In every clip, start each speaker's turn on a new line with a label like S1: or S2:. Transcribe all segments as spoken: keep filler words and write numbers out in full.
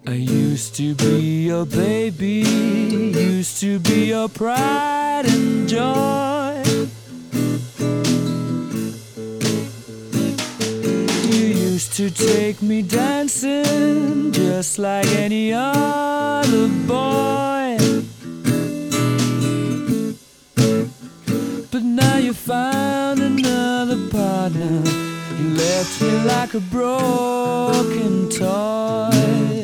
S1: I used to be your baby, used to be your pride and joy. You used to take me dancing just like any other boy. But now you found another partner, you left me like a broken toy.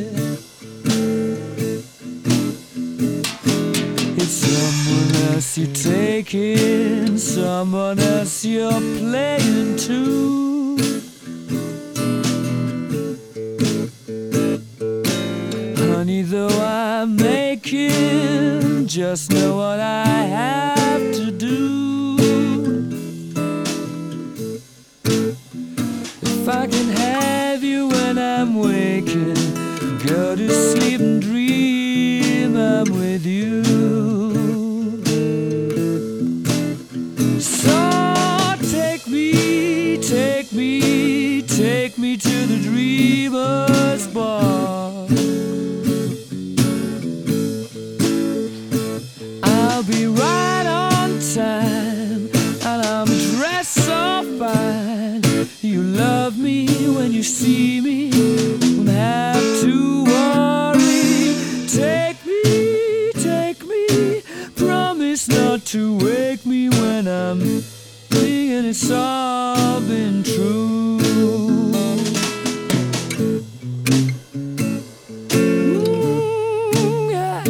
S1: It's someone else you're taking, someone else you're playing to. Honey, though I'm making, just know what I have to do. If I can have you when I'm waking, go to sleep and dream I'm with you. So take me, take me, take me to the dreamer's bar. I'll be right on time, and I'm dressed so fine. You love me when you see me, won't have to worry. Take me, take me, promise not to wake me when I'm thinking it's all been true. Mm, yeah.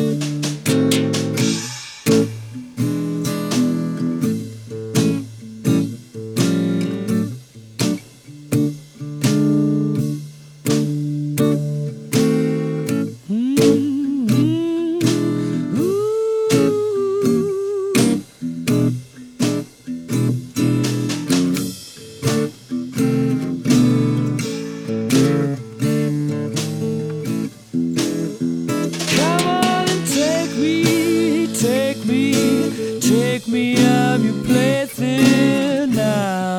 S1: Take me, I'm your plaything now.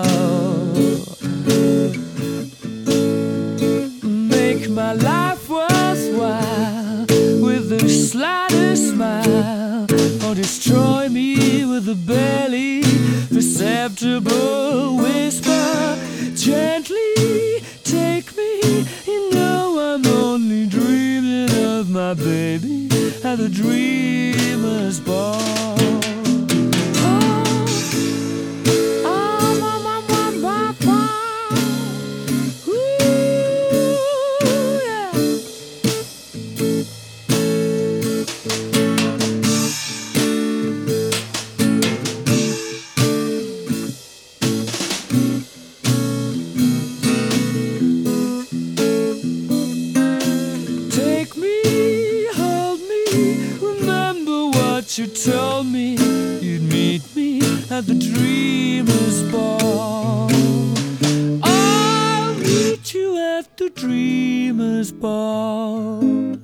S1: Make my life worthwhile with the slightest smile, or destroy me with a barely perceptible whisper. Gently take me, you know I'm only dreaming of my baby at the dreamer's bar. You told me you'd meet me at the dreamer's bar. I'll meet you at the dreamer's bar.